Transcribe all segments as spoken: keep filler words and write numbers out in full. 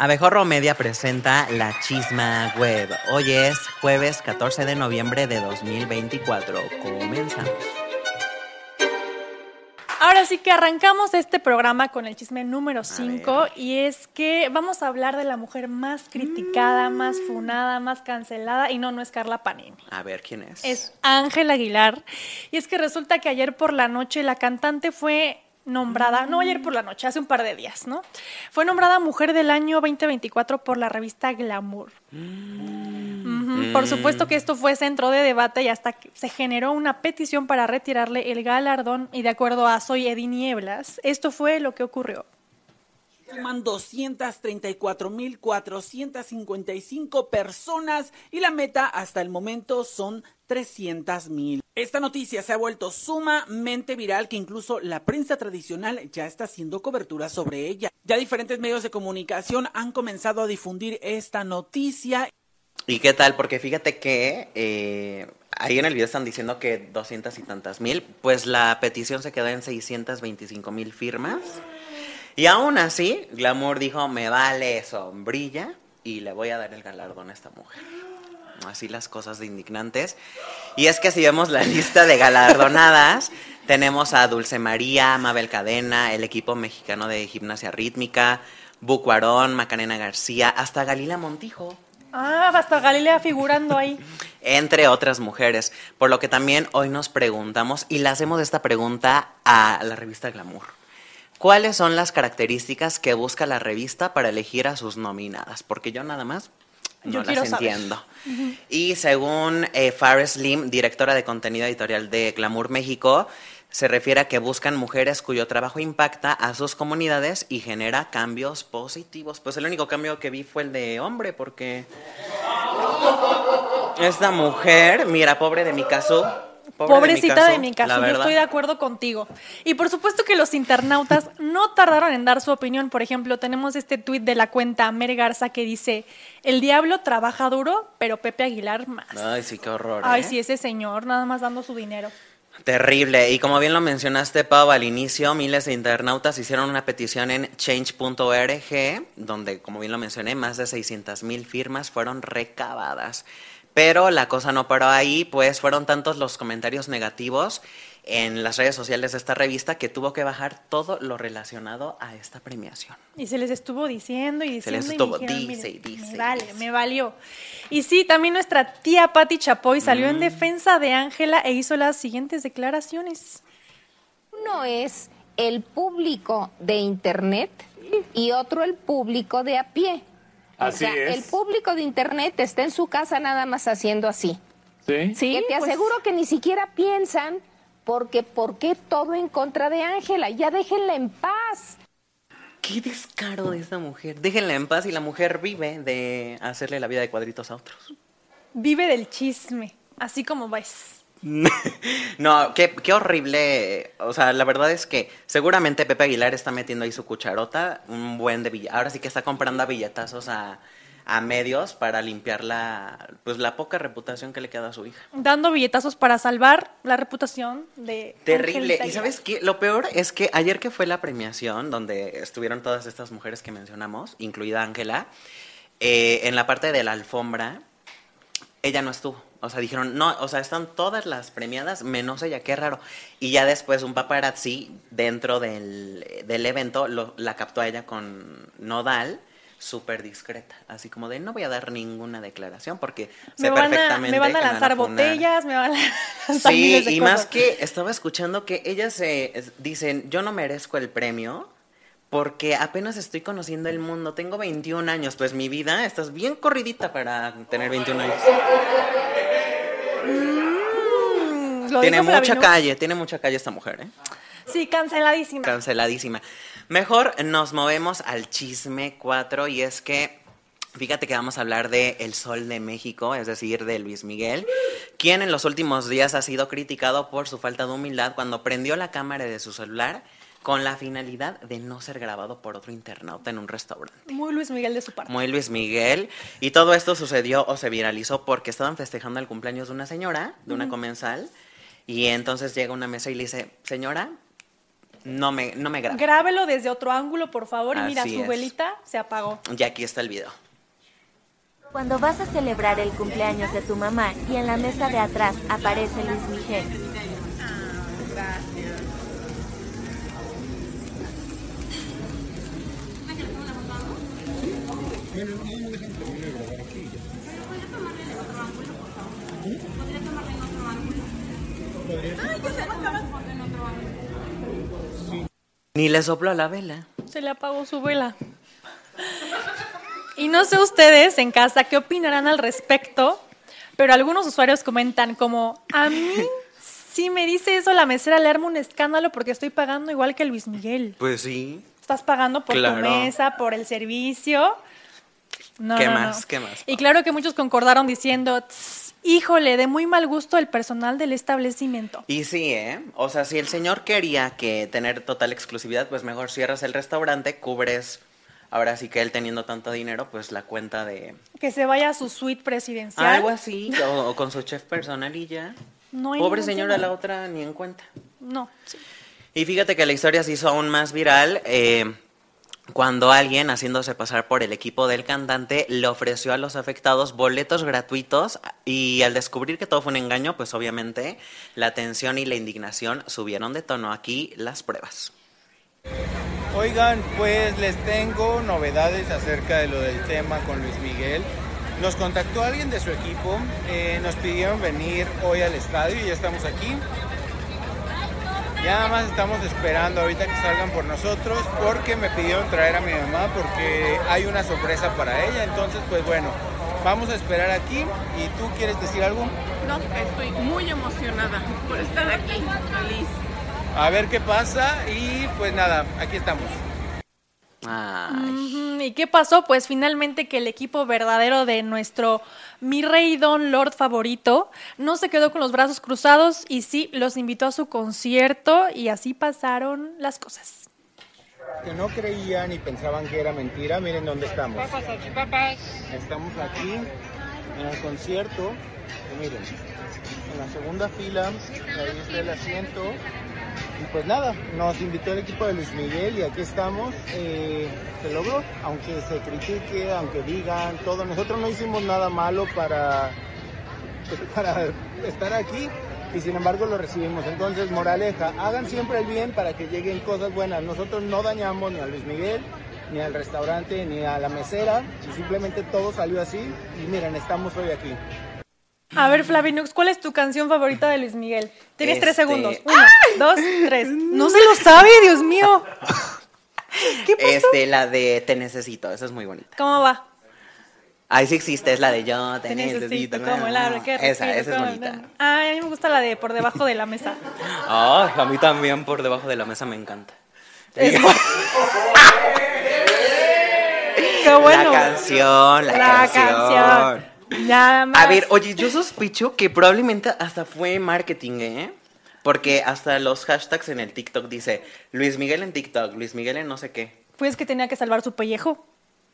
Abejorro Media presenta La Chisma Web. Hoy es jueves catorce de noviembre de dos mil veinticuatro. Comenzamos. Ahora sí que arrancamos este programa con el chisme número cinco y es que vamos a hablar de la mujer más criticada, mm. más funada, más cancelada y no, no es Carla Panini. A ver, ¿quién es? Es Ángela Aguilar y es que resulta que ayer por la noche la cantante fue nombrada, mm. no ayer por la noche, hace un par de días, ¿no? Fue nombrada Mujer del Año veinte veinticuatro por la revista Glamour. Mm. Uh-huh. Por supuesto que esto fue centro de debate y hasta que se generó una petición para retirarle el galardón y de acuerdo a Soy Edi Nieblas, esto fue lo que ocurrió. Suman doscientas treinta y cuatro mil cuatrocientas cincuenta y cinco personas y la meta hasta el momento son trescientas mil. Esta noticia se ha vuelto sumamente viral que incluso la prensa tradicional ya está haciendo cobertura sobre ella. Ya diferentes medios de comunicación han comenzado a difundir esta noticia. ¿Y qué tal? Porque fíjate que eh, ahí en el video están diciendo que doscientas y tantas mil, pues la petición se quedó en seiscientas veinticinco mil firmas. Y aún así, Glamour dijo, me vale sombrilla y le voy a dar el galardón a esta mujer. Así las cosas de indignantes. Y es que si vemos la lista de galardonadas, tenemos a Dulce María, Mabel Cadena, el equipo mexicano de gimnasia rítmica, Buco Aarón, Macarena García, hasta Galila Montijo. Ah, hasta Galilea figurando ahí. Entre otras mujeres. Por lo que también hoy nos preguntamos, y le hacemos esta pregunta a la revista Glamour. ¿Cuáles son las características que busca la revista para elegir a sus nominadas? Porque yo nada más no yo las entiendo. Uh-huh. Y según eh, Faris Lim, directora de contenido editorial de Glamour México, se refiere a que buscan mujeres cuyo trabajo impacta a sus comunidades y genera cambios positivos. Pues el único cambio que vi fue el de hombre, porque esta mujer, mira, pobre de Mikazu. Pobre Pobrecita de mi caso, yo estoy de acuerdo contigo. Y por supuesto que los internautas no tardaron en dar su opinión. Por ejemplo, tenemos este tuit de la cuenta Mer Garza que dice, el diablo trabaja duro, pero Pepe Aguilar más. Ay, sí, qué horror. Ay, ¿eh? sí, ese señor, nada más dando su dinero. Terrible. Y como bien lo mencionaste, Pau, al inicio, miles de internautas hicieron una petición en change punto org, donde, como bien lo mencioné, más de seiscientas mil firmas fueron recabadas. Pero la cosa no paró ahí, pues fueron tantos los comentarios negativos en las redes sociales de esta revista que tuvo que bajar todo lo relacionado a esta premiación. Y se les estuvo diciendo y diciendo. Se les estuvo, y dijeron, dice y dice. Me vale, dice. me valió. Y sí, también nuestra tía Pati Chapoy salió mm. en defensa de Ángela e hizo las siguientes declaraciones. Uno es el público de internet y otro el público de a pie. Así o sea, es. El público de internet está en su casa nada más haciendo así. Sí. Sí, que te pues... aseguro que ni siquiera piensan porque ¿por qué todo en contra de Ángela? Ya déjenla en paz. Qué descaro de esta mujer. Déjenla en paz y la mujer vive de hacerle la vida de cuadritos a otros. Vive del chisme, así como ves. No, qué, qué horrible. O sea, la verdad es que seguramente Pepe Aguilar está metiendo ahí su cucharota, un buen de billetazos. Ahora sí que está comprando a billetazos a, a medios para limpiar la, pues, la poca reputación que le queda a su hija. Dando billetazos para salvar la reputación de Terrible. Y ¿sabes qué? Lo peor es que ayer que fue la premiación, donde estuvieron todas estas mujeres que mencionamos, incluida Ángela, eh, en la parte de la alfombra, ella no estuvo. O sea, dijeron, no, o sea, están todas las premiadas, menos ella, qué raro. Y ya después un paparazzi dentro del, del evento lo, la captó a ella con Nodal, súper discreta. Así como de, no voy a dar ninguna declaración porque sé me van perfectamente a, Me van a lanzar van a botellas, me van a lanzar sí, miles de y cosas. más que estaba escuchando que ellas se dicen, yo no merezco el premio porque apenas estoy conociendo el mundo. Tengo veintiún años, pues mi vida, estás bien corridita para tener veintiún años. Mm, tiene mucha calle, tiene mucha calle esta mujer, ¿eh? Sí, canceladísima. Canceladísima. Mejor nos movemos al chisme cuatro y es que, fíjate que vamos a hablar de El Sol de México, es decir, de Luis Miguel, quien en los últimos días ha sido criticado por su falta de humildad cuando prendió la cámara de su celular con la finalidad de no ser grabado por otro internauta en un restaurante. Muy Luis Miguel de su parte. Muy Luis Miguel. Y todo esto sucedió o se viralizó porque estaban festejando el cumpleaños de una señora, de una uh-huh. comensal, y entonces llega a una mesa y le dice, señora, No me, no me graba. Grábelo desde otro ángulo, por favor, y mira, Así su es. velita se apagó. Y aquí está el video. Cuando vas a celebrar el cumpleaños de tu mamá y en la mesa de atrás aparece Luis Miguel. Ni le sopló la vela. Se le apagó su vela. Y no sé ustedes en casa qué opinarán al respecto, pero algunos usuarios comentan como, a mí si me dice eso la mesera le arma un escándalo porque estoy pagando igual que Luis Miguel. Pues sí. Estás pagando por Claro. tu mesa, por el servicio. No, ¿Qué no, más? no. ¿Qué más? Y claro que muchos concordaron diciendo, "Tss, híjole, de muy mal gusto el personal del establecimiento". Y sí, ¿eh? O sea, si el señor quería que tener total exclusividad, pues mejor cierras el restaurante, cubres, ahora sí que él teniendo tanto dinero, pues la cuenta de... Que se vaya a su suite presidencial. Algo así, o, o con su chef personal y ya. No hay Pobre ningún señora, tema. la otra ni en cuenta. No, sí. Y fíjate que la historia se hizo aún más viral eh, cuando alguien, haciéndose pasar por el equipo del cantante, le ofreció a los afectados boletos gratuitos y al descubrir que todo fue un engaño, pues obviamente la tensión y la indignación subieron de tono. Aquí las pruebas. Oigan, pues les tengo novedades acerca de lo del tema con Luis Miguel. Nos contactó alguien de su equipo, eh, nos pidieron venir hoy al estadio y ya estamos aquí. Ya nada más estamos esperando ahorita que salgan por nosotros porque me pidieron traer a mi mamá porque hay una sorpresa para ella. Entonces, pues bueno, vamos a esperar aquí. ¿Y tú quieres decir algo? No, estoy muy emocionada por estar aquí, feliz. A ver qué pasa y pues nada, aquí estamos. Ay. Ujú, ¿y qué pasó? Pues finalmente que el equipo verdadero de nuestro mi rey Don Lord favorito no se quedó con los brazos cruzados y sí, los invitó a su concierto y así pasaron las cosas. Que no creían y pensaban que era mentira, miren dónde estamos. Papas, papas. Estamos aquí en el concierto, y miren, en la segunda fila, ahí está el asiento. Y pues nada, nos invitó el equipo de Luis Miguel y aquí estamos. Eh, se logró, aunque se critique, aunque digan todo. Nosotros no hicimos nada malo para, pues, para estar aquí y sin embargo lo recibimos. Entonces, moraleja, hagan siempre el bien para que lleguen cosas buenas. Nosotros no dañamos ni a Luis Miguel, ni al restaurante, ni a la mesera. Y simplemente todo salió así y miren, estamos hoy aquí. A ver, Flavinux, ¿cuál es tu canción favorita de Luis Miguel? Tienes tres Este- segundos. Uno, dos, tres. No se lo sabe, Dios mío. ¿Qué pasó? Este, la de Te Necesito, esa es muy bonita. ¿Cómo va? Ahí sí existe, es la de Yo Te, Te necesito Necesito. como el ave que Esa, respira esa es con- bonita. Ay, a mí me gusta la de Por debajo de la mesa. Ay, a mí también por debajo de la mesa me encanta. Es- Qué bueno. La canción, la, La canción. canción. Nada más. A ver, oye, yo sospecho que probablemente hasta fue marketing, ¿eh? Porque hasta los hashtags en el TikTok dice Luis Miguel en TikTok, Luis Miguel en no sé qué. Pues que tenía que salvar su pellejo.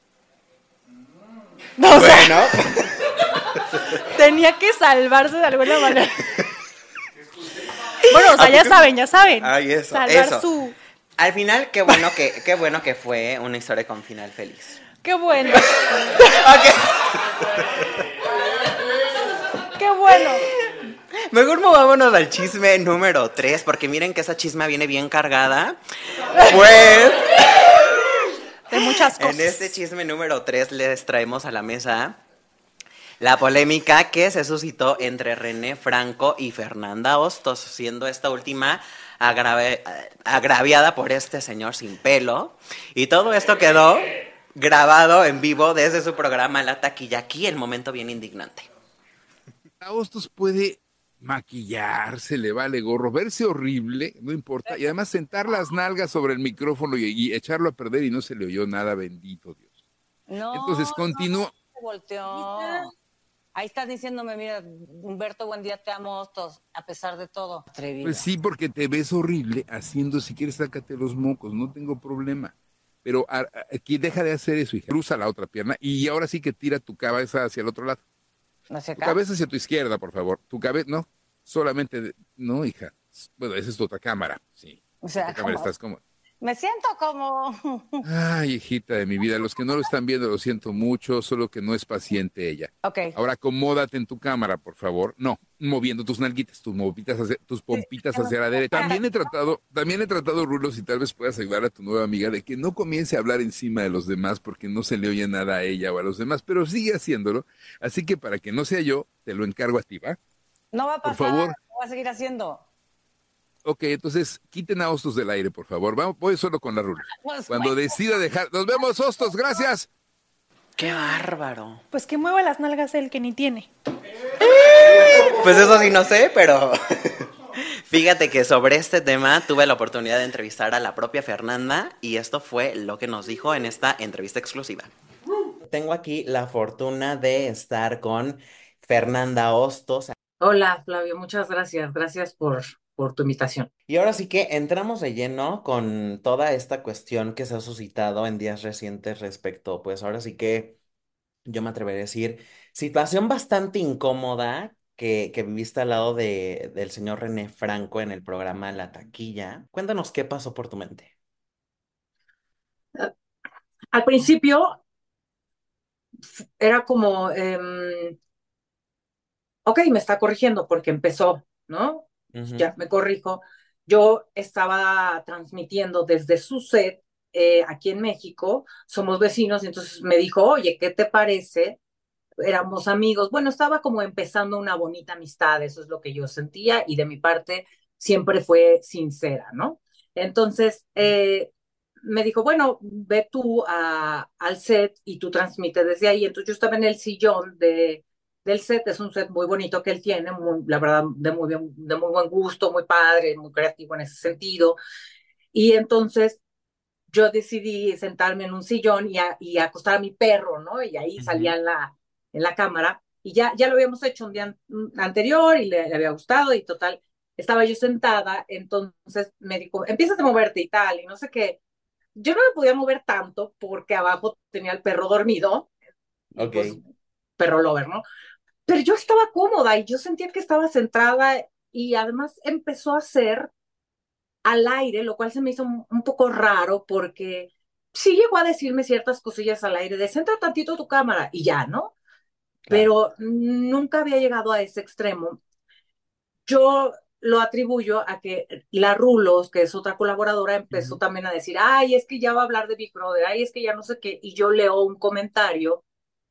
No, o sea, Bueno, tenía que salvarse de alguna manera. Bueno, o sea, ¿A ya poco? saben, ya saben. Ay, eso, Salvar eso. su... al final, qué bueno que, qué bueno que fue una historia con final feliz. Qué bueno. Ok. Qué bueno. Mejor movámonos al chisme número tres, porque miren que esa chisma viene bien cargada. Pues, De muchas cosas. en este chisme número tres les traemos a la mesa la polémica que se suscitó entre René Franco y Fernanda Hostos, siendo esta última agrave- agraviada por este señor sin pelo. Y todo esto quedó grabado en vivo desde su programa La Taquilla. Aquí el momento bien indignante. A Hostos puede maquillarse, le vale gorro, verse horrible, no importa, y además sentar las nalgas sobre el micrófono y, y echarlo a perder y no se le oyó nada, bendito Dios. No, Entonces continuó. no, se volteó. Ahí estás diciéndome, mira, Humberto, buen día, te amo, Hostos, a pesar de todo. Atrevida. Pues sí, porque te ves horrible haciendo, si quieres, sácate los mocos, no tengo problema. Pero a- a- aquí deja de hacer eso, hija. Cruza la otra pierna y ahora sí que tira tu cabeza hacia el otro lado. ¿Hacia Tu acá? cabeza hacia tu izquierda, por favor. Tu cabeza, no, solamente, de- no, hija. Bueno, esa es tu otra cámara, sí. O sea, ¿En qué cámara como, estás? ¿Cómo? me siento como... Ay, hijita de mi vida, los que no lo están viendo lo siento mucho, solo que no es paciente ella. Ok. Ahora acomódate en tu cámara, por favor. No, moviendo tus nalguitas, tus movitas hacia- tus pompitas hacia la derecha. También he tratado, también he tratado, Rulos, y tal vez puedas ayudar a tu nueva amiga de que no comience a hablar encima de los demás porque no se le oye nada a ella o a los demás, pero sigue haciéndolo. Así que para que no sea yo, te lo encargo a ti, ¿va? No va a Por pasar, favor. lo voy a seguir haciendo. Ok, entonces quiten a Hostos del aire, por favor. Vamos, voy solo con la Rulos. Pues, Cuando bueno. decida dejar... Nos vemos, Hostos, gracias. ¡Qué bárbaro! Pues que mueva las nalgas el que ni tiene. Pues eso sí no sé, pero fíjate que sobre este tema tuve la oportunidad de entrevistar a la propia Fernanda y esto fue lo que nos dijo en esta entrevista exclusiva. Tengo aquí la fortuna de estar con Fernanda Hostos. Hola, Flavio, muchas gracias. Gracias por, por tu invitación. Y ahora sí que entramos de lleno con toda esta cuestión que se ha suscitado en días recientes respecto, pues ahora sí que yo me atrevería a decir, situación bastante incómoda que, que viviste al lado de, del señor René Franco en el programa La Taquilla. Cuéntanos qué pasó por tu mente. Ah, Al principio era como, em, ok, me está corrigiendo porque empezó, ¿no? Ujú. Ya me corrijo. Yo estaba transmitiendo desde su set eh, aquí en México, somos vecinos, y entonces me dijo, oye, ¿qué te parece? Éramos amigos. Bueno, estaba como empezando una bonita amistad, eso es lo que yo sentía, y de mi parte siempre fue sincera, ¿no? Entonces, eh, me dijo, bueno, ve tú a, al set y tú transmites desde ahí. Entonces yo estaba en el sillón de, del set, es un set muy bonito que él tiene, muy, la verdad, de muy, bien, de muy buen gusto, muy padre, muy creativo en ese sentido. Y entonces yo decidí sentarme en un sillón y, a, y acostar a mi perro, ¿no? Y ahí salía Ujú. en la, en la cámara. Y ya, ya lo habíamos hecho un día anterior y le, le había gustado y total, estaba yo sentada, entonces me dijo, empiezas a moverte y tal, y no sé qué. Yo no me podía mover tanto porque abajo tenía el perro dormido y pues Ok. perro lover, ¿no? Pero yo estaba cómoda y yo sentía que estaba centrada y además empezó a hacer al aire, lo cual se me hizo un, un poco raro porque sí llegó a decirme ciertas cosillas al aire de centra tantito tu cámara y ya, ¿no? Claro. Pero nunca había llegado a ese extremo. Yo lo atribuyo a que la Rulos, que es otra colaboradora, empezó Ujú. también a decir, ay, es que ya va a hablar de Big Brother, ay, es que ya no sé qué, y yo leo un comentario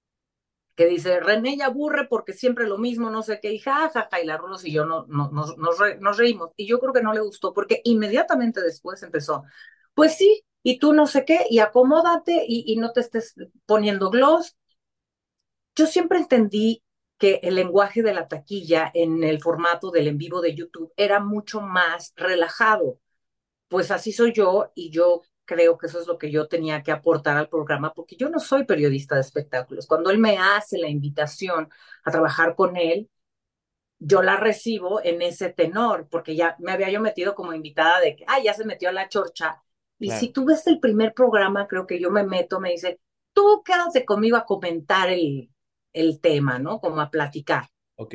que dice, René ya aburre porque siempre lo mismo, no sé qué, y jajaja, ja, ja, y la Rulos y yo no, no, nos, nos, re, nos reímos, y yo creo que no le gustó, porque inmediatamente después empezó, pues sí, y tú no sé qué, y acomódate, y, y no te estés poniendo gloss. Yo siempre entendí que el lenguaje de la taquilla en el formato del en vivo de YouTube era mucho más relajado. Pues así soy yo y yo creo que eso es lo que yo tenía que aportar al programa, porque yo no soy periodista de espectáculos. Cuando él me hace la invitación a trabajar con él, yo la recibo en ese tenor, porque ya me había yo metido como invitada de que, ah, ya se metió a la chorcha. Y si Claro. tú ves el primer programa, creo que yo me meto, me dice, tú quédate conmigo a comentar el, el tema, ¿no? Como a platicar. Ok.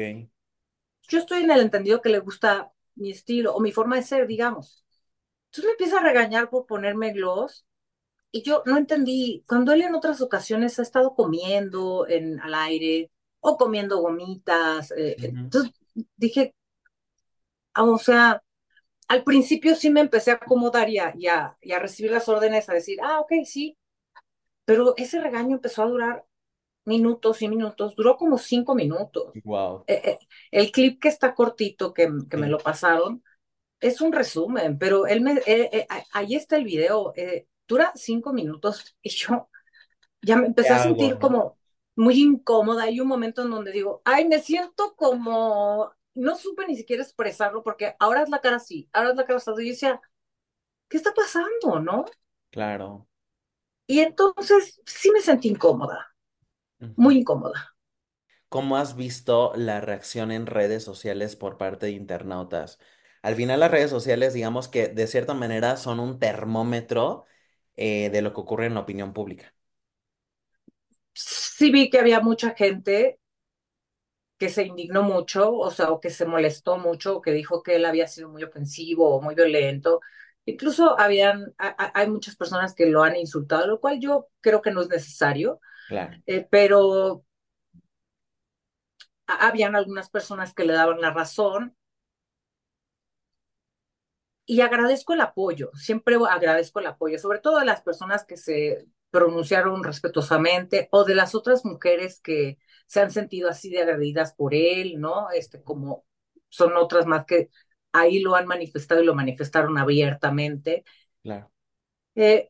Yo estoy en el entendido que le gusta mi estilo o mi forma de ser, digamos. Entonces me empieza a regañar por ponerme gloss y yo no entendí, cuando él en otras ocasiones ha estado comiendo en, al aire o comiendo gomitas, eh, Ujú. entonces dije, ah, o sea, al principio sí me empecé a acomodar y a, y a, y a recibir las órdenes, a decir, ah, ok, sí, pero ese regaño empezó a durar minutos y minutos, duró como cinco minutos. Wow. Eh, eh, el clip que está cortito, que, que me Sí. lo pasaron, es un resumen, pero él me, eh, eh, ahí está el video, eh, dura cinco minutos y yo ya me ¿Qué empecé a hago, sentir no? como muy incómoda. Hay un momento en donde digo, ay, me siento como, no supe ni siquiera expresarlo porque ahora es la cara así, ahora es la cara así. Y yo decía, ¿qué está pasando, no? Claro. Y entonces sí me sentí incómoda, Ujú. muy incómoda. ¿Cómo has visto la reacción en redes sociales por parte de internautas? Al final las redes sociales, digamos que de cierta manera son un termómetro eh, de lo que ocurre en la opinión pública. Sí vi que había mucha gente que se indignó mucho, o sea, o que se molestó mucho, o que dijo que él había sido muy ofensivo o muy violento. Incluso habían, a- a- hay muchas personas que lo han insultado, lo cual yo creo que no es necesario, Claro. eh, pero a- habían algunas personas que le daban la razón y agradezco el apoyo, siempre agradezco el apoyo, sobre todo de las personas que se pronunciaron respetuosamente o de las otras mujeres que se han sentido así de agredidas por él, ¿no? Este, como son otras más que ahí lo han manifestado y lo manifestaron abiertamente. Claro. Eh,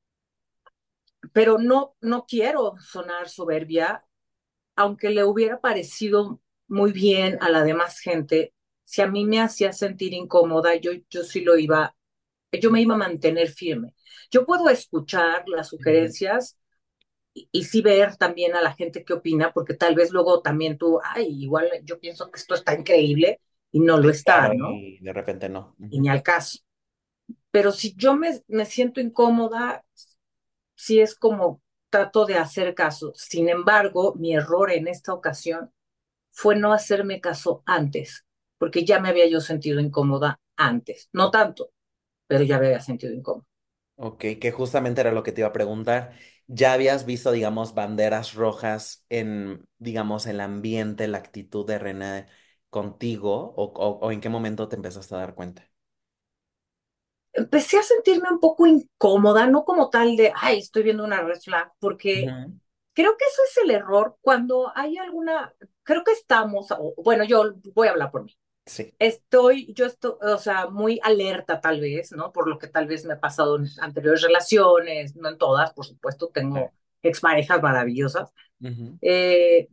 pero no, no quiero sonar soberbia, aunque le hubiera parecido muy bien a la demás gente, si a mí me hacía sentir incómoda, yo, yo sí lo iba, yo me iba a mantener firme. Yo puedo escuchar las Ujú. sugerencias y, y sí ver también a la gente qué opina, porque tal vez luego también tú, ay, igual yo pienso que esto está increíble y no lo Sí, está, claro, ¿no? y de repente no. Y Ujú. ni al caso. Pero si yo me, me siento incómoda, sí es como trato de hacer caso. Sin embargo, mi error en esta ocasión fue no hacerme caso antes, porque ya me había yo sentido incómoda antes. No tanto, pero ya me había sentido incómoda. Ok, que justamente era lo que te iba a preguntar. ¿Ya habías visto, digamos, banderas rojas en, digamos, el ambiente, la actitud de René contigo? ¿O, o- o en qué momento te empezaste a dar cuenta? Empecé a sentirme un poco incómoda, no como tal de, ay, estoy viendo una red flag, porque Ujú. creo que eso es el error cuando hay alguna, creo que estamos, o, bueno, yo voy a hablar por mí. Sí. Estoy, yo estoy, o sea, muy alerta tal vez, ¿no? Por lo que tal vez me ha pasado en anteriores relaciones, no en todas, por supuesto, Claro. tengo exparejas maravillosas, Ujú. eh,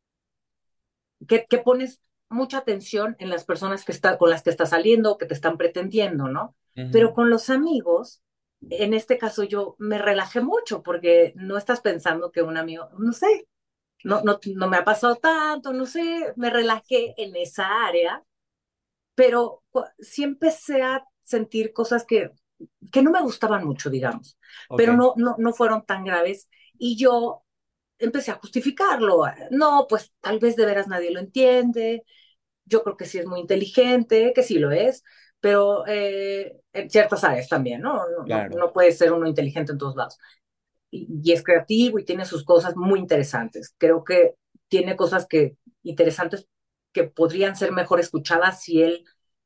que, que pones mucha atención en las personas que está, con las que estás saliendo, que te están pretendiendo, ¿no? Pero Ujú. con los amigos, en este caso yo me relajé mucho porque no estás pensando que un amigo, no sé, no, no, no me ha pasado tanto, no sé, me relajé en esa área, pero cu- sí empecé a sentir cosas que, que no me gustaban mucho, digamos, pero Ok. no, no, no fueron tan graves y yo empecé a justificarlo. No, pues tal vez de veras nadie lo entiende, yo creo que sí es muy inteligente, que sí lo es, pero eh, en ciertas áreas también, ¿no? No, no, Claro. no puede ser uno inteligente en todos lados. Y, y es creativo y tiene sus cosas muy interesantes. Creo que tiene cosas que interesantes que podrían ser mejor escuchadas si él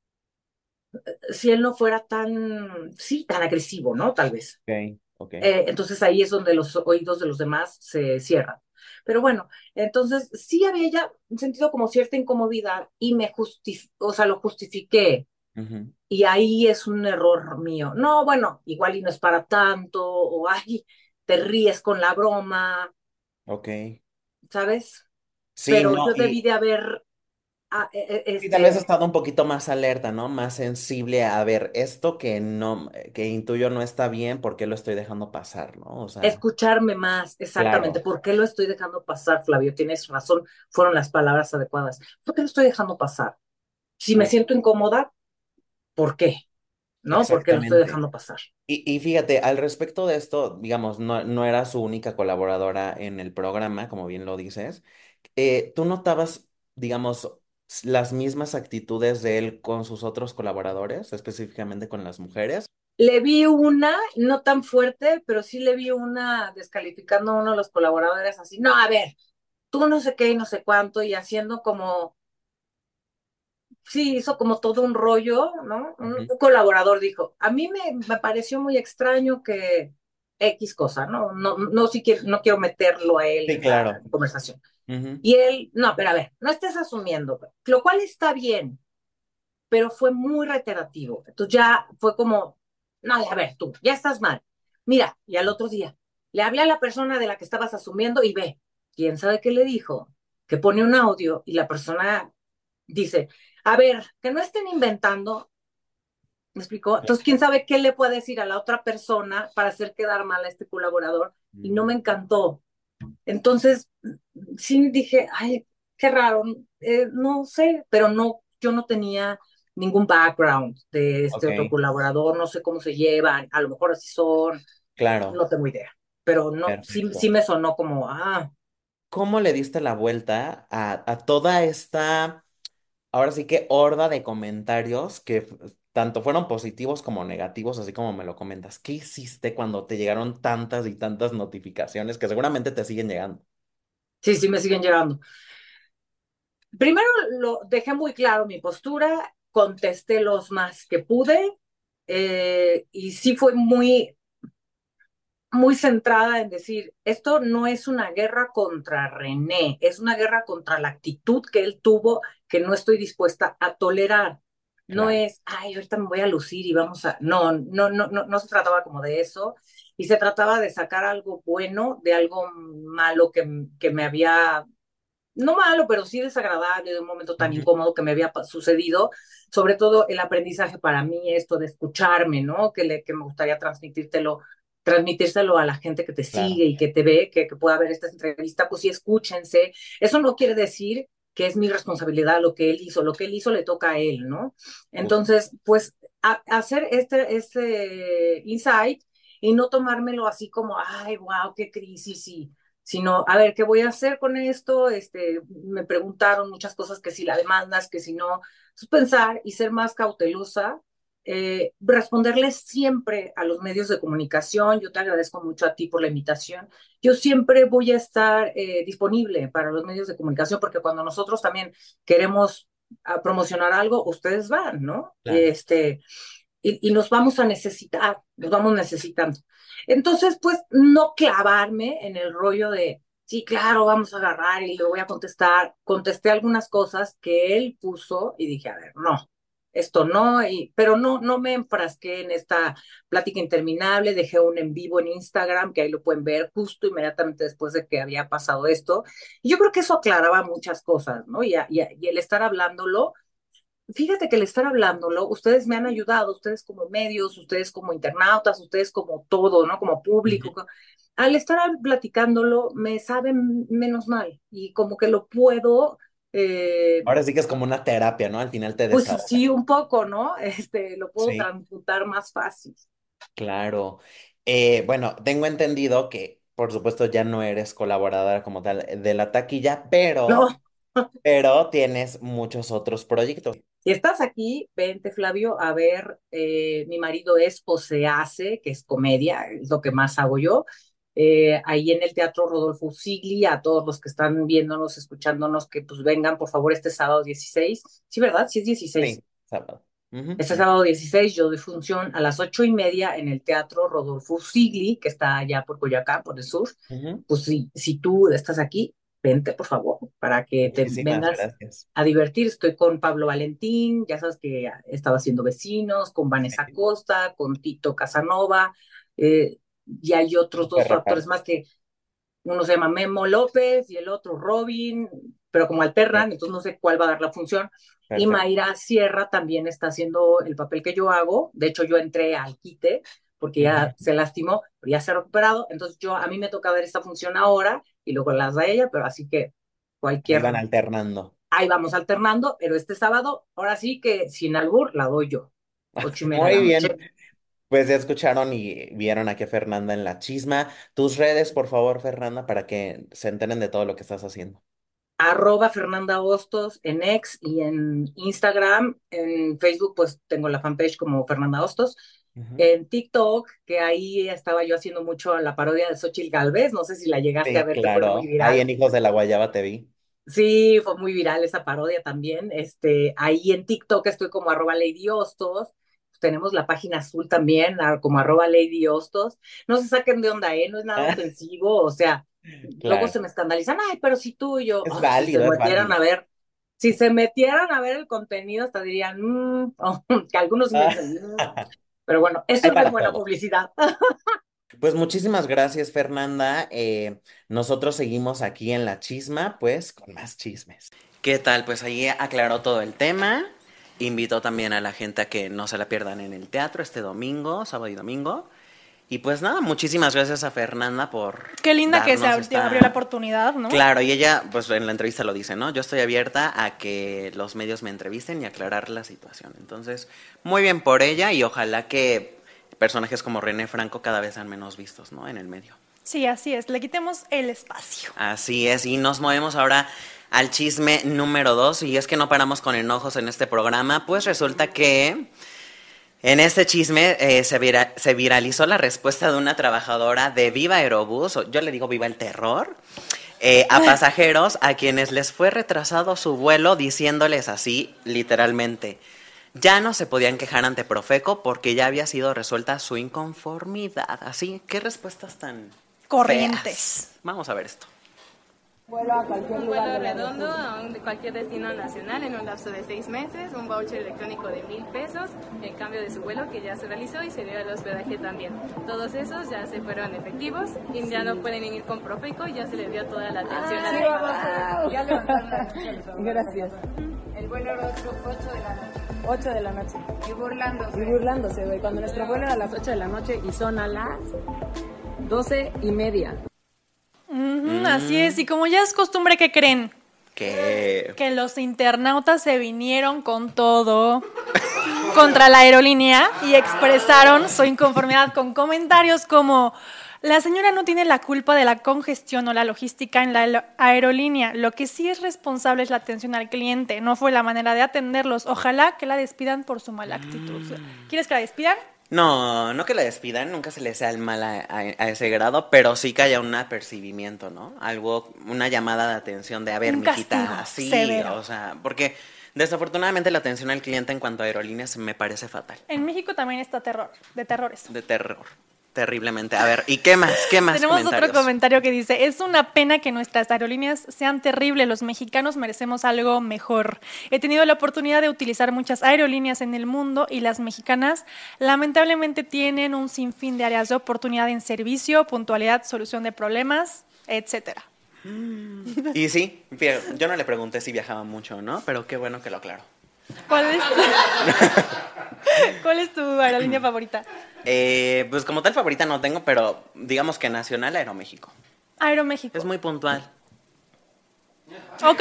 si él no fuera tan, sí, tan agresivo, ¿no? Tal vez. Ok. Ok. Eh, entonces ahí es donde los oídos de los demás se cierran. Pero bueno, entonces sí había ya sentido como cierta incomodidad y me justifiqué, o sea, lo justifiqué. Ujú. Y ahí es un error mío. No, bueno, igual y no es para tanto, o ay, te ríes con la broma, Ok. ¿sabes? Sí, Pero no, yo debí y, de haber, ah, eh, eh, y tal vez he este, estado un poquito más alerta, ¿no? Más sensible a ver esto que no, que intuyo no está bien, ¿por qué lo estoy dejando pasar, ¿no? O sea, escucharme más, exactamente. claro. ¿Por qué lo estoy dejando pasar, Flavio? Tienes razón, fueron las palabras adecuadas. ¿Por qué lo estoy dejando pasar? Si me Ok. siento incómoda, ¿por qué? ¿No? ¿Por qué lo estoy Exactamente. dejando pasar? Y, y fíjate, al respecto de esto, digamos, no, no era su única colaboradora en el programa, como bien lo dices. Eh, ¿tú notabas, digamos, s- las mismas actitudes de él con sus otros colaboradores, específicamente con las mujeres? Le vi una, no tan fuerte, pero sí le vi una descalificando a uno de los colaboradores así, no, a ver, tú no sé qué y no sé cuánto, y haciendo como, sí, hizo como todo un rollo, ¿no? Un, Ujú. un colaborador dijo, a mí me, me pareció muy extraño que X cosa, ¿no? No, no, si quiero, no quiero meterlo a él Sí, en la claro. conversación. Ujú. Y él, no, pero a ver, no estés asumiendo, lo cual está bien, pero fue muy reiterativo. Entonces ya fue como, no, a ver, tú, ya estás mal. Mira, y al otro día, le hablé a la persona de la que estabas asumiendo y ve, quién sabe qué le dijo, que pone un audio y la persona dice, a ver, que no estén inventando, ¿me explicó? Entonces, quién sabe qué le puede decir a la otra persona para hacer quedar mal a este colaborador y no me Mm. encantó. Entonces, sí dije, ay, qué raro, eh, no sé, pero no, yo no tenía ningún background de este otro Ok, colaborador, no sé cómo se llevan, a lo mejor así son, claro, no tengo idea, pero no, sí, sí perfecto. me sonó como, ah, ¿Cómo le diste la vuelta a, a toda esta, ahora sí que horda de comentarios que f- tanto fueron positivos como negativos, así como me lo comentas. ¿Qué hiciste cuando te llegaron tantas y tantas notificaciones que seguramente te siguen llegando? Sí, sí, me siguen llegando. Primero lo dejé muy claro mi postura, contesté los más que pude, eh, y sí fue muy, muy centrada en decir, esto no es una guerra contra René, es una guerra contra la actitud que él tuvo que no estoy dispuesta a tolerar. No Claro. es, ay, ahorita me voy a lucir y vamos a... No, no, no, no, no se trataba como de eso, y se trataba de sacar algo bueno de algo malo que, que me había, no malo, pero sí desagradable, de un momento tan Ujú. incómodo que me había sucedido, sobre todo el aprendizaje para mí, esto de escucharme, ¿no? Que, le, que me gustaría transmitírtelo, transmitírselo a la gente que te Claro. sigue y que te ve, que, que pueda ver esta entrevista, pues sí, escúchense. Eso no quiere decir que es mi responsabilidad lo que él hizo, lo que él hizo le toca a él, ¿no? Justo. Entonces, pues a, hacer este, este insight y no tomármelo así como, ay, wow, qué crisis, y sino, a ver, ¿qué voy a hacer con esto? Este, me preguntaron muchas cosas, que si la demandas, que si no, pues pensar y ser más cautelosa, eh, responderles siempre a los medios de comunicación. Yo te agradezco mucho a ti por la invitación. Yo siempre voy a estar eh, disponible para los medios de comunicación, porque cuando nosotros también queremos a promocionar algo, ustedes van, ¿no? Claro. Este, y, y nos vamos a necesitar, nos vamos necesitando. Entonces, pues, no clavarme en el rollo de, sí, claro, vamos a agarrar y le voy a contestar. Contesté algunas cosas que él puso y dije, a ver, no, esto no, y, pero no, no me enfrasqué en esta plática interminable. Dejé un en vivo en Instagram, que ahí lo pueden ver justo inmediatamente después de que había pasado esto. Y yo creo que eso aclaraba muchas cosas, ¿no? Y, a, y, a, y el estar hablándolo, fíjate que el estar hablándolo, ustedes me han ayudado, ustedes como medios, ustedes como internautas, ustedes como todo, ¿no? Como público. Ujú. Al estar platicándolo, me sabe menos mal y como que lo puedo, eh, Ahora sí que es como una terapia, ¿no? Al final te pues desahogas. sí, un poco, ¿no? Este, lo puedo Sí, transmutar más fácil. claro. Eh, bueno, tengo entendido que, por supuesto, ya no eres colaboradora como tal de la taquilla, No, pero, pero tienes muchos otros proyectos. si estás aquí, vente, Flavio, a ver, eh, mi marido es O Se Hace, que es comedia, es lo que más hago yo. Eh, ahí en el Teatro Rodolfo Sigli, a todos los que están viéndonos, escuchándonos, que pues vengan, por favor, este sábado dieciséis. Sí, ¿verdad? Sí, es dieciséis. Sí, sábado. Ujú. Este sábado dieciséis yo doy función a las ocho y media en el Teatro Rodolfo Sigli, que está allá por Coyoacán, por el sur. Ujú. Pues si, si tú estás aquí, vente, por favor, para que te Muchísimas vengas gracias. a divertir. Estoy con Pablo Valentín, ya sabes que estaba haciendo Vecinos, con Vanessa Costa, con Tito Casanova, eh, y hay otros Súper dos actores reparto. más, que uno se llama Memo López y el otro Robin, pero como alternan, entonces no sé cuál va a dar la función. Y Perfecto. Mayra Sierra también está haciendo el papel que yo hago. De hecho, yo entré al quite porque ya Ujú. se lastimó, pero ya se ha recuperado. Entonces, yo a mí me toca ver esta función ahora y luego las da ella, pero así que Ahí cualquier, van alternando. ahí vamos alternando. Pero este sábado, ahora sí que sin albur, la doy yo, ocho y media de Muy la noche. bien. Pues ya escucharon y vieron aquí a Fernanda en la chisma. Tus redes, por favor, Fernanda, para que se enteren de todo lo que estás haciendo. Arroba Fernanda Hostos en X y en Instagram. En Facebook, pues tengo la fanpage como Fernanda Hostos. Ujú. En TikTok, que ahí estaba yo haciendo mucho la parodia de Xochitl Galvez, no sé si la llegaste a Sí, ver, que fue muy claro. Ahí viral. en Hijos de la Guayaba te vi. Sí, fue muy viral esa parodia también. Este, ahí en TikTok estoy como arroba Lady Hostos. Pues tenemos la página azul también, a- como arroba Lady Hostos. No se saquen de onda, ¿eh? No es nada ofensivo, o sea, luego Claro. se me escandalizan, ay, pero si tú y yo, Es oh, si se válido, es metieran válido. a ver, si se metieran a ver el contenido, hasta dirían, "Mm", que algunos sí me dicen, "Mm". Pero bueno, eso Hay es de para buena todos. publicidad. Pues muchísimas gracias, Fernanda. Eh, nosotros seguimos aquí en La Chisma, pues con más chismes. ¿Qué tal? Pues ahí aclaró todo el tema. Invitó también a la gente a que no se la pierdan en el teatro este domingo, sábado y domingo. Y pues nada, muchísimas gracias a Fernanda por Qué linda que se darnos abrió, abrió la esta... oportunidad, ¿no? Claro, y ella, pues en la entrevista lo dice, ¿no? Yo estoy abierta a que los medios me entrevisten y aclarar la situación. Entonces, muy bien por ella y ojalá que personajes como René Franco cada vez sean menos vistos, ¿no? En el medio. Sí, así es, le quitemos el espacio. Así es, y nos movemos ahora al chisme número dos, y es que no paramos con enojos en este programa, pues resulta que En este chisme eh, se, vira- se viralizó la respuesta de una trabajadora de Viva Aerobús, o yo le digo Viva el Terror, eh, a pasajeros a quienes les fue retrasado su vuelo, diciéndoles así, literalmente, ya no se podían quejar ante Profeco porque ya había sido resuelta su inconformidad. Así, qué respuestas tan Corrientes. feas. Vamos a ver esto. Vuelo a cualquier un vuelo redondo a un, de cualquier destino nacional en un lapso de seis meses, un voucher electrónico de mil pesos, el cambio de su vuelo que ya se realizó y se dio el hospedaje también. Todos esos ya se fueron efectivos y ya no pueden ir con Profeco, ya se les dio toda la atención. Ah, sí, ya levantaron la noche. Gracias. El vuelo era ocho de la noche. ocho de la noche. Y burlándose. Y burlándose, güey. Cuando nuestro vuelo era a las ocho de la noche y son a las doce y media. Uh-huh, mm. Así es, y como ya es costumbre, ¿qué creen? ¿Qué? Que los internautas se vinieron con todo contra la aerolínea y expresaron su inconformidad con comentarios como: la señora no tiene la culpa de la congestión o la logística en la aerolínea, lo que sí es responsable es la atención al cliente, no fue la manera de atenderlos, ojalá que la despidan por su mala actitud. Mm. ¿Quieres que la despidan? No, no que la despidan, nunca se le sea el mal a, a, a ese grado, pero sí que haya un apercibimiento, ¿no? Algo, una llamada de atención de, a ver, un mijita, así, severo. O sea, porque desafortunadamente la atención al cliente en cuanto a aerolíneas me parece fatal. En México también está terror, de terror eso. De terror. Terriblemente. A ver, ¿y qué más? ¿Qué más? Tenemos otro comentario que dice: es una pena que nuestras aerolíneas sean terribles, los mexicanos merecemos algo mejor. He tenido la oportunidad de utilizar muchas aerolíneas en el mundo y las mexicanas lamentablemente tienen un sinfín de áreas de oportunidad en servicio, puntualidad, solución de problemas, etcétera. Y sí, yo no le pregunté si viajaba mucho o no, pero qué bueno que lo aclaró. ¿Cuál es tu, ¿Cuál es tu aerolínea favorita? Eh, pues como tal favorita no tengo, pero digamos que nacional, Aeroméxico. Aeroméxico. Es muy puntual. Ok.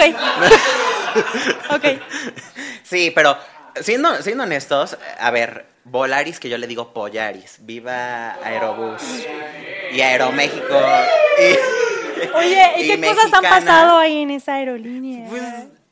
Ok. Sí, pero siendo, siendo honestos, a ver, Volaris, que yo le digo Pollaris, Viva Aerobús y Aeroméxico. Y, Oye, ¿y, y qué mexicana, cosas han pasado ahí en esa aerolínea? Pues,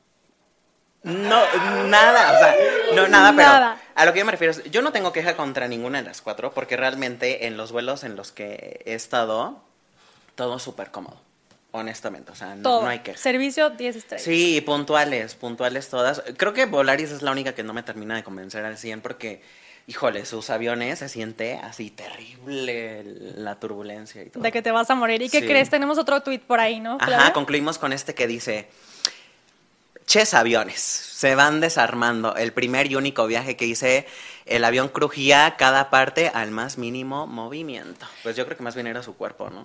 no, nada, o sea, no, nada, pero nada. A lo que yo me refiero es, yo no tengo queja contra ninguna de las cuatro, porque realmente en los vuelos en los que he estado, todo súper cómodo, honestamente, o sea, no, no hay queja. Servicio diez estrellas. Sí, puntuales, puntuales todas. Creo que Volaris es la única que no me termina de convencer al cien, porque, híjole, sus aviones se siente así terrible la turbulencia y todo. De que te vas a morir. ¿Y qué sí. crees? Tenemos otro tuit por ahí, ¿no? Ajá, ¿Claro? Concluimos con este que dice: ches aviones, se van desarmando. El primer y único viaje que hice, el avión crujía cada parte al más mínimo movimiento. Pues yo creo que más bien era su cuerpo, ¿no?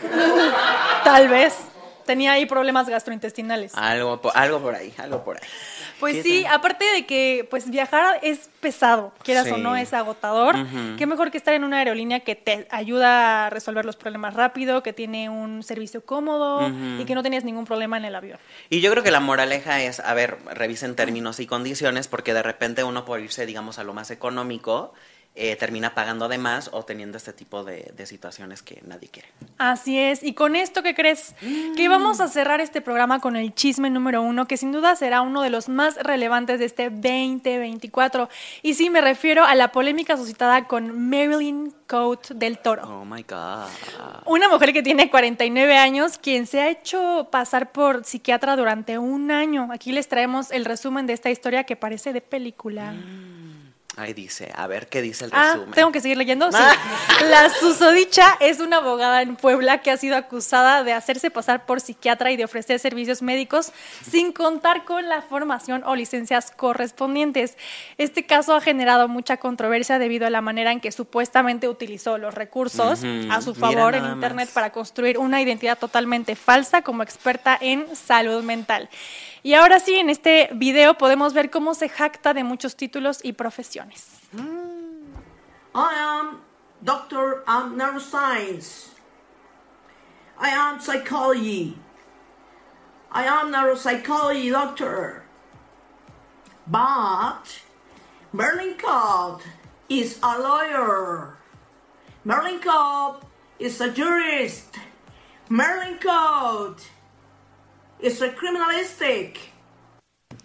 Tal vez. Tenía ahí problemas gastrointestinales. Algo, algo por ahí, algo por ahí. Pues sí, tal? Aparte de que pues viajar es pesado, quieras sí. o no, es agotador. Uh-huh. Qué mejor que estar en una aerolínea que te ayuda a resolver los problemas rápido, que tiene un servicio cómodo uh-huh. y que no tienes ningún problema en el avión. Y yo creo que la moraleja es, a ver, revisen términos y condiciones, porque de repente uno por irse, digamos, a lo más económico, Eh, termina pagando de más o teniendo este tipo de, de situaciones que nadie quiere. Así es. Y con esto, ¿qué crees? Mm. Que vamos a cerrar este programa con el chisme número uno, que sin duda será uno de los más relevantes de este veinte veinticuatro. Y sí, me refiero a la polémica suscitada con Marilyn Coate del Toro. Oh, my God. Una mujer que tiene cuarenta y nueve años, quien se ha hecho pasar por psiquiatra durante un año. Aquí les traemos el resumen de esta historia que parece de película. Mm. Ahí dice, a ver, ¿qué dice el ah, resumen? ¿Tengo que seguir leyendo? Sí. La susodicha es una abogada en Puebla que ha sido acusada de hacerse pasar por psiquiatra y de ofrecer servicios médicos sin contar con la formación o licencias correspondientes. Este caso ha generado mucha controversia debido a la manera en que supuestamente utilizó los recursos uh-huh. a su favor en internet más. Para construir una identidad totalmente falsa como experta en salud mental. Y ahora sí, en este video podemos ver cómo se jacta de muchos títulos y profesiones. Mm. I am doctor of neuroscience. I am psychology. I am neuropsychology doctor. But Marilyn Coate is a lawyer. Marilyn Coate is a jurist. Marilyn Coate is a criminalistic.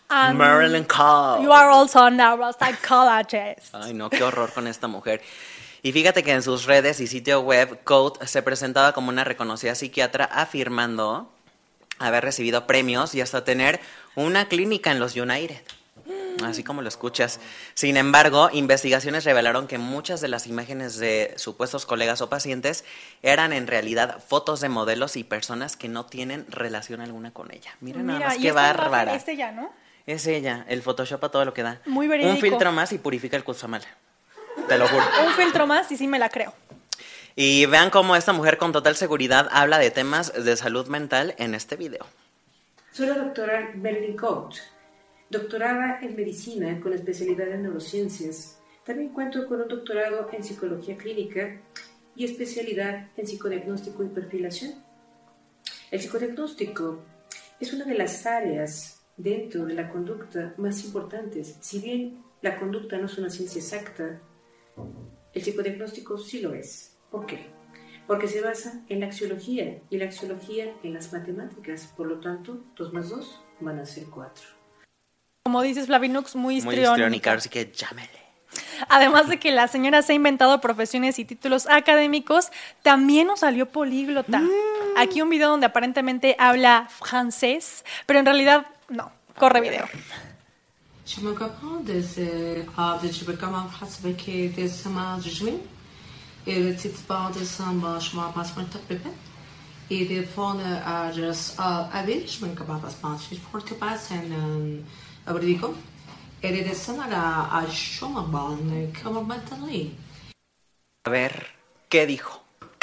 And Marilyn Cobb. You are also a neuropsychologist. Ay, no, qué horror con esta mujer. Y fíjate que en sus redes y sitio web, Coate se presentaba como una reconocida psiquiatra afirmando haber recibido premios y hasta tener una clínica en los United. Así como lo escuchas. Sin embargo, investigaciones revelaron que muchas de las imágenes de supuestos colegas o pacientes eran en realidad fotos de modelos y personas que no tienen relación alguna con ella. Miren Mira, nada más y qué esta bárbara. imagen es ella, ¿no? Es ella, el Photoshop a todo lo que da. Muy verídico. Un filtro más y purifica el Cutzamala. Te lo juro. Un filtro más y sí me la creo. Y vean cómo esta mujer con total seguridad habla de temas de salud mental en este video. Soy la doctora Marilyn Coate, doctorada en medicina con especialidad en neurociencias. También cuento con un doctorado en psicología clínica y especialidad en psicodiagnóstico y perfilación. El psicodiagnóstico es una de las áreas dentro de la conducta más importantes. Si bien la conducta no es una ciencia exacta, el psicodiagnóstico sí lo es. ¿Por qué? Porque se basa en la axiología y la axiología en las matemáticas. Por lo tanto, dos más dos van a ser cuatro. Como dices, Flavinux, muy Muy histriónica. histriónica, así que llámele. Además de que la señora se ha inventado profesiones y títulos académicos, también nos salió políglota. Mm. Aquí un video donde aparentemente habla francés, pero en realidad no. Corre video. Je me capable de ce à de je me capable de que de ce ma juin et le titre pas de samba je m'en passe pas tout prépare et de fond à just à ver je me capable de passer pour que passe en abrigo et de sana la a shoma ban como mentally. A ver, ¿qué dijo?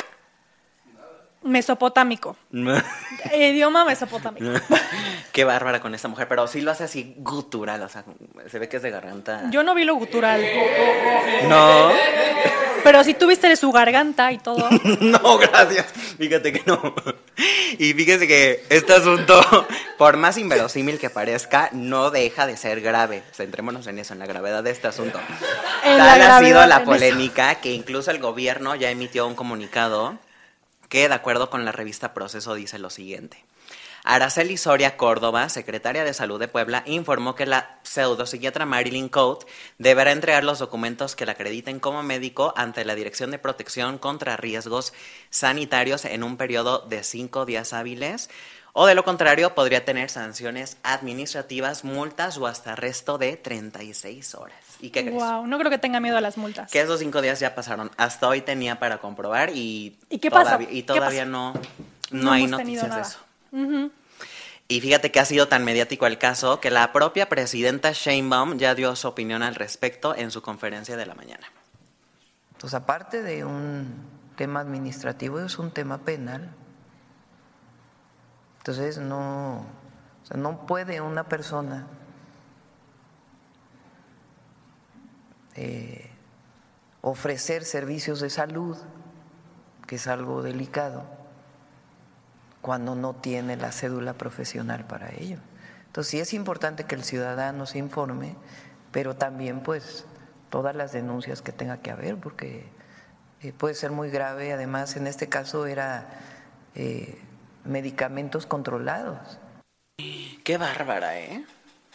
Mesopotámico. Idioma mesopotámico. Qué bárbara con esta mujer, pero sí lo hace así gutural, o sea, se ve que es de garganta. Yo no vi lo gutural. No. Pero sí tuviste su garganta y todo. No, gracias. Fíjate que no. Y fíjese que este asunto, por más inverosímil que parezca, no deja de ser grave. Centrémonos en eso, en la gravedad de este asunto. En Tal la ha sido la en polémica eso. Que incluso el gobierno ya emitió un comunicado que, de acuerdo con la revista Proceso, dice lo siguiente. Araceli Soria Córdoba, secretaria de Salud de Puebla, informó que la pseudopsiquiatra Marilyn Coate deberá entregar los documentos que la acrediten como médico ante la Dirección de Protección contra Riesgos Sanitarios en un periodo de cinco días hábiles, o de lo contrario podría tener sanciones administrativas, multas o hasta arresto de treinta y seis horas. ¿Y qué crees? Wow, no creo que tenga miedo a las multas. Que esos cinco días ya pasaron. Hasta hoy tenía para comprobar y, ¿Y qué todavía, pasó? y todavía ¿Qué no, no, no hay hemos tenido noticias de nada. eso. Uh-huh. Y fíjate que ha sido tan mediático el caso que la propia presidenta Sheinbaum ya dio su opinión al respecto en su conferencia de la mañana. Pues aparte de un tema administrativo, es un tema penal. Entonces no, o sea, no puede una persona eh, ofrecer servicios de salud, que es algo delicado, cuando no tiene la cédula profesional para ello. Entonces sí es importante que el ciudadano se informe, pero también pues todas las denuncias que tenga que haber, porque eh, puede ser muy grave. Además, en este caso era eh, medicamentos controlados. Qué bárbara, ¿eh?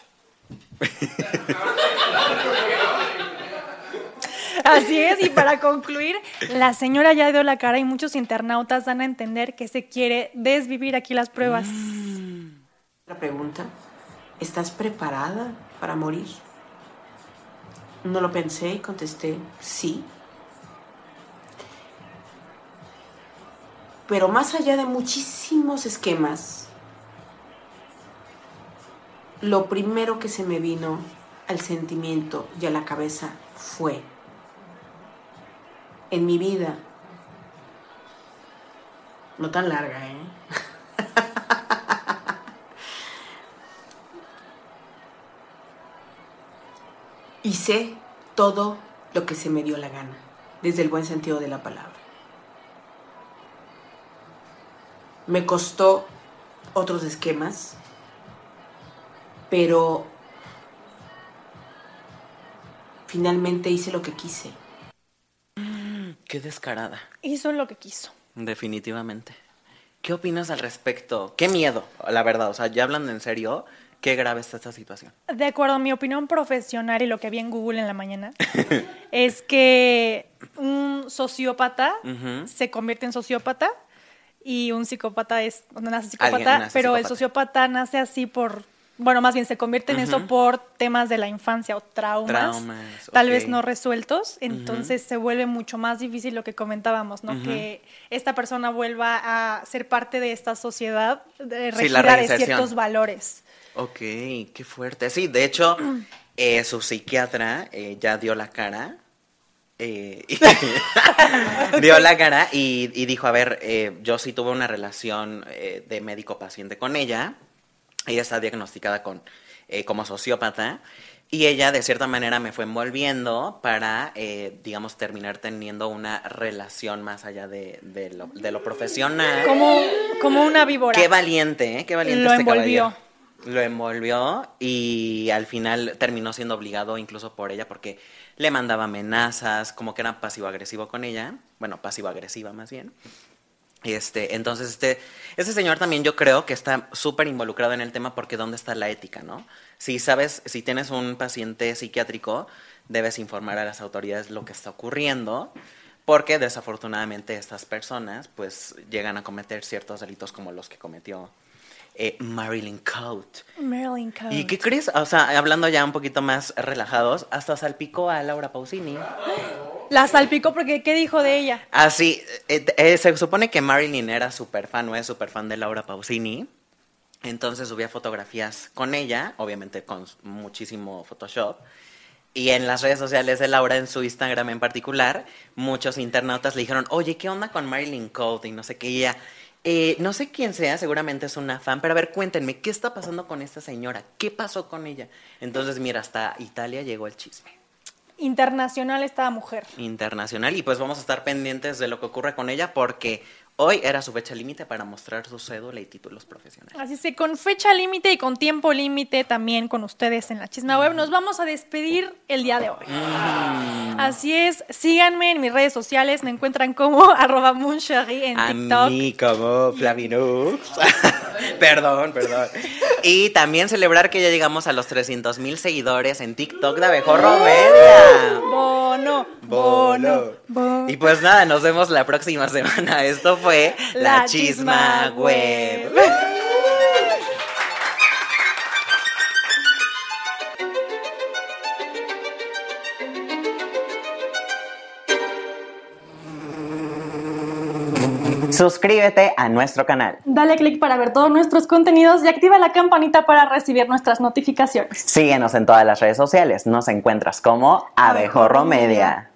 Así es, y para concluir, la señora ya dio la cara y muchos internautas dan a entender que se quiere desvivir aquí las pruebas. La pregunta, ¿estás preparada para morir? No lo pensé y contesté sí. Pero más allá de muchísimos esquemas, lo primero que se me vino al sentimiento y a la cabeza fue: en mi vida, no tan larga, ¿eh? Hice todo lo que se me dio la gana, desde el buen sentido de la palabra. Me costó otros esquemas, pero finalmente hice lo que quise. Qué descarada. Hizo lo que quiso. Definitivamente. ¿Qué opinas al respecto? Qué miedo, la verdad. O sea, ya hablando en serio, Qué grave está esta situación. De acuerdo a mi opinión profesional y lo que vi en Google en la mañana, es que un sociópata uh-huh. se convierte en sociópata y un psicópata es, no nace psicópata, nace pero psicópata. El sociópata nace así por, bueno, más bien se convierte en uh-huh. eso por temas de la infancia o traumas, traumas tal okay. vez no resueltos, entonces uh-huh. se vuelve mucho más difícil lo que comentábamos, ¿no? Uh-huh. Que esta persona vuelva a ser parte de esta sociedad de regida sí, de ciertos valores. Ok, qué fuerte. Sí, de hecho, eh, su psiquiatra eh, ya dio la cara. Eh, dio la cara y, y dijo, a ver, eh, yo sí tuve una relación eh, de médico-paciente con ella. Ella está diagnosticada con, eh, como sociópata. Y ella, de cierta manera, me fue envolviendo para, eh, digamos, terminar teniendo una relación más allá de, de, lo, de lo profesional. Como, como una víbora. Qué valiente, ¿eh? Qué valiente Lo este envolvió. caballero. Lo envolvió y al final terminó siendo obligado incluso por ella porque le mandaba amenazas, como que era pasivo-agresivo con ella. Bueno, pasivo-agresiva más bien. Este, entonces, este, este señor también yo creo que está súper involucrado en el tema porque ¿dónde está la ética, no? Si sabes, si tienes un paciente psiquiátrico, debes informar a las autoridades lo que está ocurriendo porque desafortunadamente estas personas pues llegan a cometer ciertos delitos como los que cometió Eh, Marilyn Cote. Marilyn Cote. ¿Y qué crees? O sea, hablando ya un poquito más relajados, hasta salpicó a Laura Pausini. La salpicó porque ¿qué dijo de ella? Ah, sí. Eh, eh, se supone que Marilyn era súper fan o es súper fan de Laura Pausini. Entonces subía fotografías con ella, obviamente con muchísimo Photoshop. Y en las redes sociales de Laura, en su Instagram en particular, muchos internautas le dijeron, oye, ¿qué onda con Marilyn Cote? Y no sé qué, y ella... Eh, no sé quién sea, seguramente es una fan, pero a ver, cuéntenme, ¿qué está pasando con esta señora? ¿Qué pasó con ella? Entonces, mira, hasta Italia llegó el chisme. Internacional esta mujer. Internacional, y pues vamos a estar pendientes de lo que ocurre con ella porque hoy era su fecha límite para mostrar su cédula y títulos profesionales. Así es, con fecha límite y con tiempo límite también con ustedes en La Chisma Web. Nos vamos a despedir el día de hoy. Mm. Así es, síganme en mis redes sociales, me encuentran como arroba Mooncherry en TikTok. A mí como Flaminux. Perdón, perdón. Y también celebrar que ya llegamos a los trescientos mil seguidores en TikTok de Abejorro Media. Bono, bono, bono. Y pues nada, nos vemos la próxima semana. Esto fue La, La Chisma, Chisma Web. Web. Suscríbete a nuestro canal. Dale click para ver todos nuestros contenidos y activa la campanita para recibir nuestras notificaciones. Síguenos en todas las redes sociales. Nos encuentras como Abejorro Media.